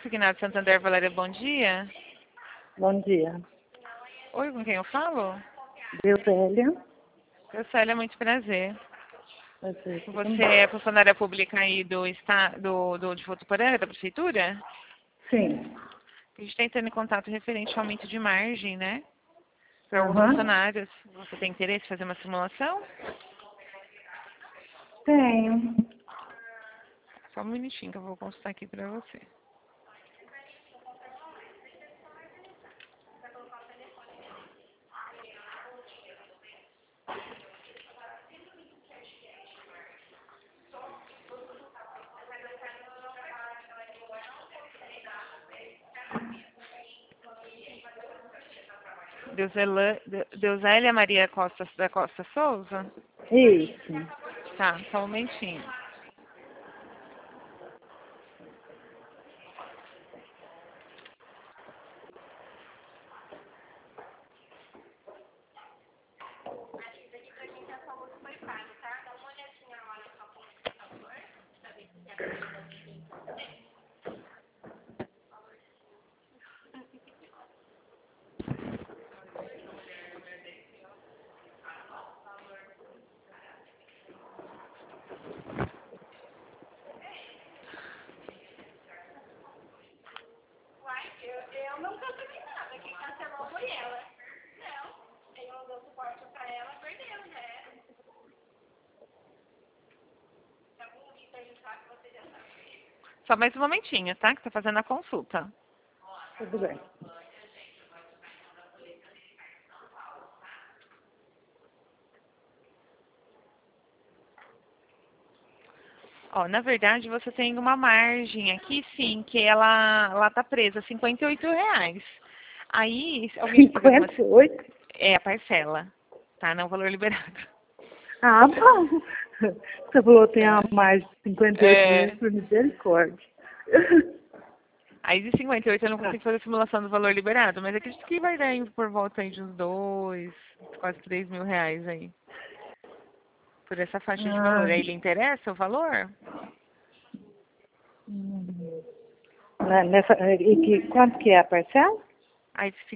consignado Santander, Valéria, bom dia. Bom dia. Oi, com quem eu falo? Deusélia. Célia, muito prazer. Prazer, tudo Você bem? é funcionária pública aí de Votuporanga, da prefeitura? Sim. A gente está entrando em contato referente ao aumento de margem, né? Para alguns Aham. funcionários. Você tem interesse em fazer uma simulação? Tenho. Só um minutinho que eu vou consultar aqui para você. Deusélia Maria Costa da Costa Souza? Isso. Tá, só um momentinho. Eu não cancelei nada, quem cancelou foi ela. Não, eu não dou suporte pra ela, perdeu, né? Algum vídeo aí tá que você já sabe. Só mais um momentinho, tá? Que tá fazendo a consulta. Tudo bem. Ó, na verdade, você tem uma margem aqui, sim, que ela tá presa, R$ 58. Aí, se alguém te fazer alguma... 58? É a parcela, tá? Não o valor liberado. Ah, bom. Você falou que tem a É. mais de 58 É. mil por misericórdia. Aí de 58 eu não consigo fazer a simulação do valor liberado, mas acredito que vai dar aí por volta aí de uns 2, quase R$ 3.000 aí. Por essa faixa de valor. Ah, Aí lhe interessa o valor? hum. Quanto que é a parcela? Aí de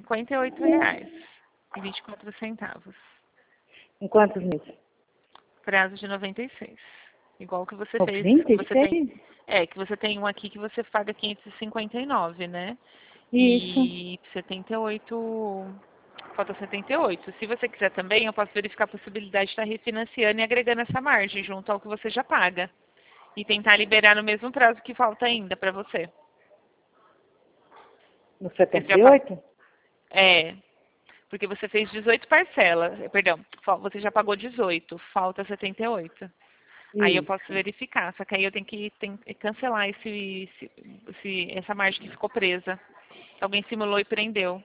R$ 58,24. Em quantos meses? Prazo de 96. Igual que você fez, que você tem. 96? Que você tem um aqui que você paga 559, né? Isso. E 78, falta 78. Se você quiser também, eu posso verificar a possibilidade de estar refinanciando e agregando essa margem junto ao que você já paga. E tentar liberar no mesmo prazo que falta ainda para você. No Porque você já pa- 78? É, porque você fez 18 parcelas, perdão, você já pagou 18, falta 78. Aí eu posso Isso. verificar, só que aí eu tenho que cancelar essa margem que ficou presa. Alguém simulou e prendeu.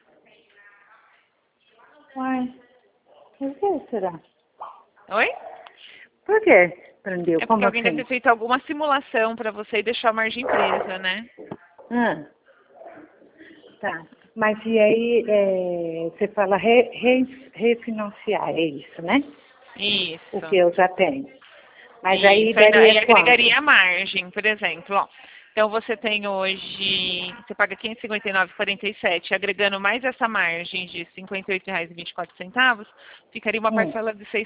Uai, por que será? Oi? Por que prendeu? É porque Como alguém deve ter assim? feito alguma simulação para você e deixou a margem presa, né? Ah, tá. Mas e aí, você fala refinanciar, é isso, né? O Isso. que eu já tenho. Mas aí Isso. Aí daria agregaria quanto? a margem, por exemplo, ó. Então você tem hoje, você paga 559,47, agregando mais essa margem de R$ 58,24, ficaria uma Hum, parcela de R$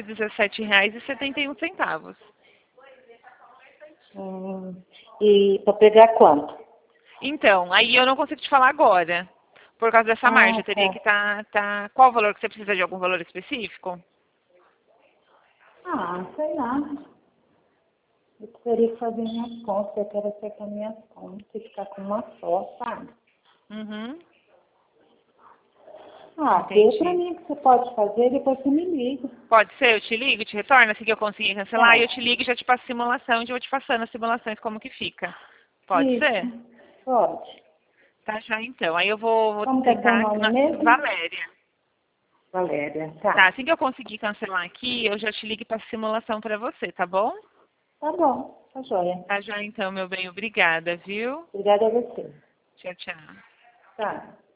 617,71. hum, e para pegar quanto? Então, aí eu não consigo te falar agora, por causa dessa margem. Ah, Eu teria tá. que qual o valor que você precisa de algum valor específico? Ah, sei lá. Eu teria que fazer minhas contas, eu quero acertar minhas contas e ficar com uma só, sabe? Uhum, Ah, vê pra entendi. mim o que você pode fazer, depois você me liga. Pode ser, eu te ligo, te retorno assim que eu conseguir cancelar, e eu Pode. te ligo e já te passo simulação, e eu vou te passando as simulações como que fica. Pode ser? Isso, pode. Tá já então. Aí eu vou Como que é seu tentar. nome mesmo? Valéria. Valéria, Tá, tá. assim que eu conseguir cancelar aqui, eu já te ligo e passo simulação pra você, tá bom? Tá bom, tá joia. Tá já então, meu bem. Obrigada, viu? Obrigada a você. Tchau, tchau. Tá.